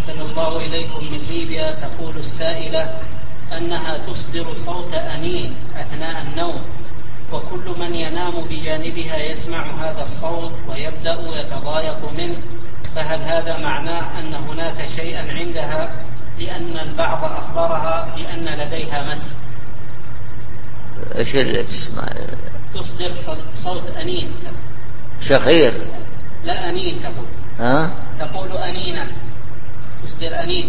أحسن الله إليكم. من ليبيا تقول السائلة أنها تصدر صوت أنين أثناء النوم، وكل من ينام بجانبها يسمع هذا الصوت ويبدأ يتضايق منه، فهل هذا معناه أن هناك شيئا عندها، لأن البعض أخبرها بأن لديها مس؟ ايش اللي تسمع؟ تصدر صوت أنين. شخير؟ لا، أنين تقول. تقول أنينا، تصدر أنين.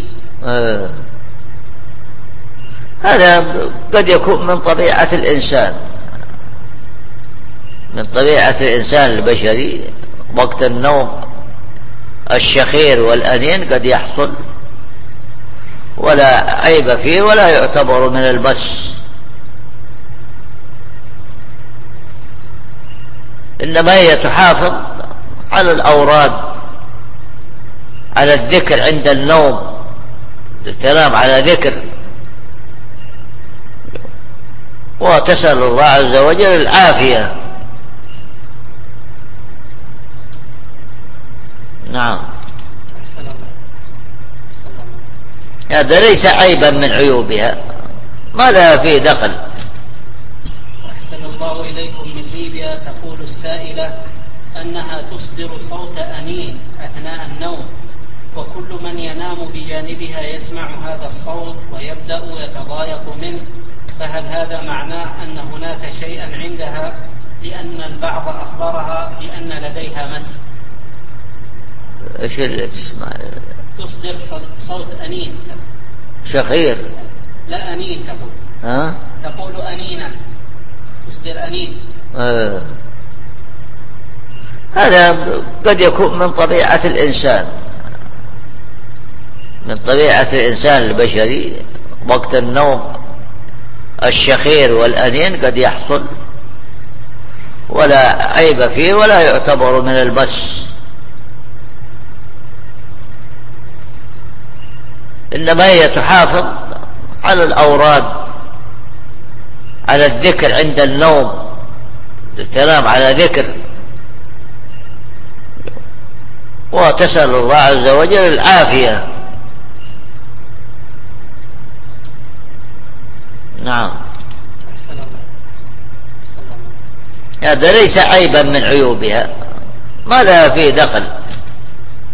هذا قد يكون من طبيعة الإنسان، من طبيعة الإنسان البشري وقت النوم الشخير والأنين قد يحصل، ولا عيب فيه ولا يعتبر من المس، إنما هي تحافظ على الأوراد، على الذكر عند النوم، تنام على ذكر، وتسأل الله عز وجل العافية. نعم، هذا ليس عيبا من عيوبها، ما لها فيه دخل. أحسن الله إليكم. من ليبيا تقول السائلة أنها تصدر صوت أنين أثناء النوم، وكل من ينام بجانبها يسمع هذا الصوت ويبدأ يتضايق منه، فهل هذا معناه أن هناك شيئا عندها، لأن البعض أخبرها بأن لديها مس؟ ايش اللي تسمع؟ تصدر صوت أنين. شخير؟ لا، أنين تقول. تقول أنينا، تصدر أنين. هذا قد يكون من طبيعة الإنسان، من طبيعة الإنسان البشري وقت النوم الشخير والأنين قد يحصل، ولا عيب فيه ولا يعتبر من المس، إنما هي تحافظ على الأوراد، على الذكر عند النوم، تنام على ذكر، وتسأل الله عز وجل العافية. نعم، هذا ليس عيبا من عيوبها، ما لها فيه دخل.